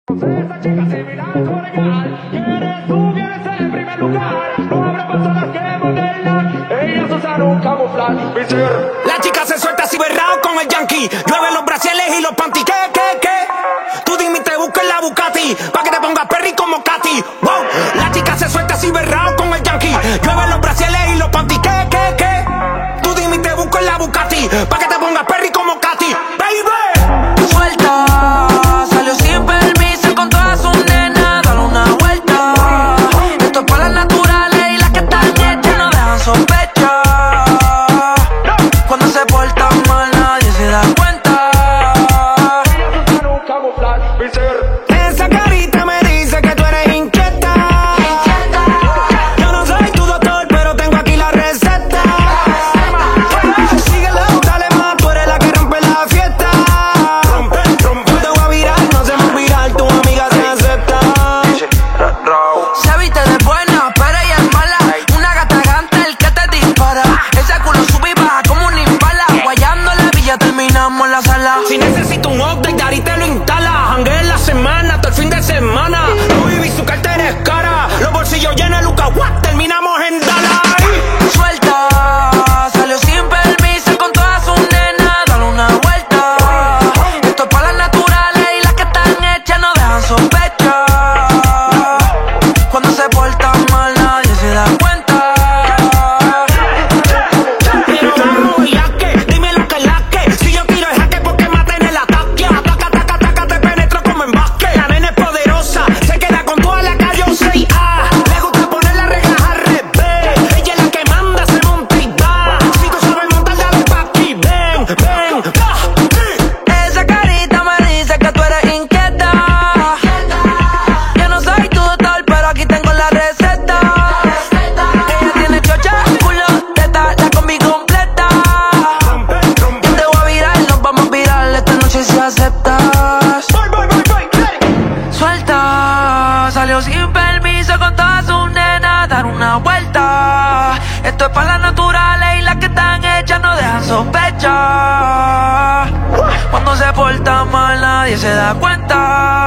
Esa chica similar colegial, quieres tú, vienes en primer lugar. No habrá personas que modelan, ellas usan un camuflaje. La chica se suelta así berrao con el yankee. Llueve los brasiles y los panty. ¿Qué? Tú dime y te busco en la Bugatti, pa' que te pongas perry como Katy. Wow. La chica se suelta así berrao con el yankee. Llueve los brasiles y los panty. ¿Qué? Tú dime y te busco en la Bugatti, pa' que te pongas perry como Katy. Baby, suelta, salió sin permiso con todas sus nenas, dale una vuelta. Esto es para las naturales y las que están hechas no dejan sospecha. Cuando se portan mal nadie se da cuenta. Ellas usan un camuflaje. esa carita me dice que tú eres inquieta. Yo no soy tu doctor, pero tengo aquí la receta. Síguelo, dale más, tú eres la que rompe la fiesta. Rompe. Te voy a virar, no se me viral, tu amiga se acepta. Se viste de buena, pero ella es mala. Una gata gante, el que te dispara. Ese culo sube y baja como un impala. Guayando la villa, terminamos en la sala. Si necesito un update, Dari te lo instala. Jangué en la semana, todo el fin de semana. Louis V, su cartera es cara. Los bolsillos llenos de Luca, what? Terminamos en Dalai. Suelta, salió sin permiso con todas sus nenas, dale una vuelta. Esto es para las naturales y las que están hechas no dejan sospecha. Cuando se portan mal nadie se da cuenta. Pero vamos, ya que, dime lo que es la que. Si yo tiro el jaque porque maten el ataque. Taca, te penetro como en básquet. La nena es poderosa, se queda con toda la calle 6A. Le gusta poner las reglas al revés. Ella es la que manda, se monta y va. Si tú sabes montar, dale pa' aquí. Ven. Esa carita me dice que tú eres inquieta. Yo no soy tu doctor, pero aquí tengo la receta. Ella tiene chocha, culo, teta, la combi completa. Yo te voy a virar, nos vamos a virar esta noche si aceptas. Suelta, salió sin permiso con todas sus nenas, dar una vuelta. Esto es para las naturales y las que están hechas no dejan sospecha. Cuando se porta mal nadie se da cuenta.